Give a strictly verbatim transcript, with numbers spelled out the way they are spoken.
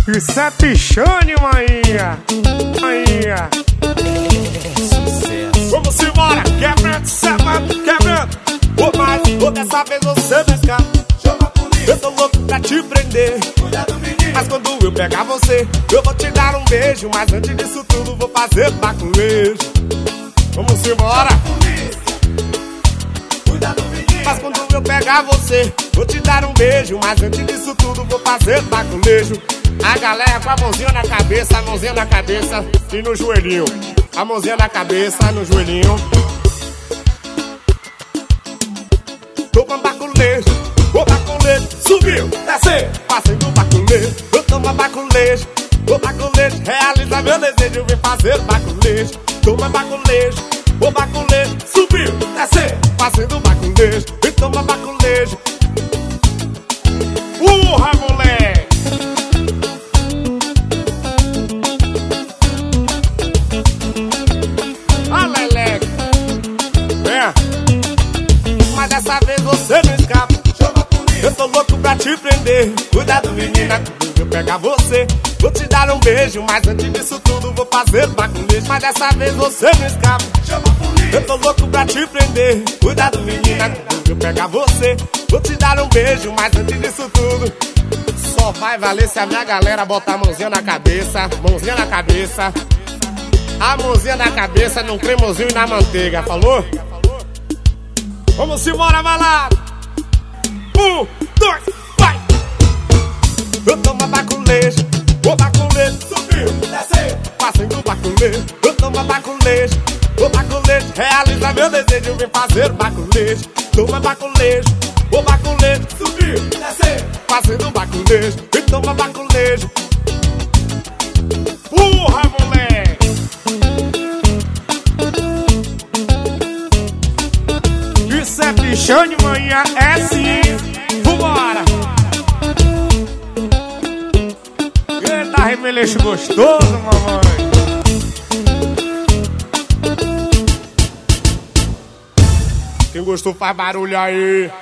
Isso é pichone, maninha. Maninha. Sucesso. Vamos embora, quebrando, sabendo, quebrando. Ou mais, ou dessa vez você me escapa. Chama a polícia. Eu tô louco pra te prender. Cuidado, menino. Mas quando eu pegar você, eu vou te dar um beijo. Mas antes disso tudo, vou fazer baculejo. Vamos embora. Cuidado, menino. Mas quando eu pegar você, vou te dar um beijo. Mas antes disso tudo, vou fazer baculejo. A galera com a mãozinha na cabeça, a mãozinha na cabeça e no joelhinho. A mãozinha na cabeça, no joelhinho. Toma baculejo, o baculejo subiu, desceu, fazendo baculejo. Eu tomo baculejo, o baculejo realiza meu desejo, vem fazer baculejo. Toma baculejo, o baculejo subiu, desceu, fazendo baculejo. E toma baculejo. Urra, moleque! Ah, leleque! É. Mas dessa vez você não escapa. Chama a polícia. Eu tô louco pra te prender. Cuidado, menina, quando eu pegar você, vou te dar um beijo. Mas antes disso tudo, vou fazer baculejo. Mas dessa vez você não escapa. Chama a polícia. Eu tô louco pra te prender. Cuidado, menina, quando eu pegar você, vou te dar um beijo. Mas antes disso tudo, só vai valer se a minha galera botar a mãozinha na cabeça. Mãozinha na cabeça. A mãozinha na cabeça num cremosinho e na manteiga, falou? Vamos embora, balada! Um, dois, vai! Eu tomo baculejo, o baculejo subiu, Desceu. fazendo baculejo. Eu tomo baculejo, o baculejo realiza meu desejo, vem fazer baculejo. Toma baculejo, o baculejo Subiu. Desceu. fazendo baculejo. E toma baculejo. Porra, moleque! Isso é pichone, manhã, é sim. Vambora! Eita, remeleixo gostoso, mamãe. Quem gostou faz barulho aí.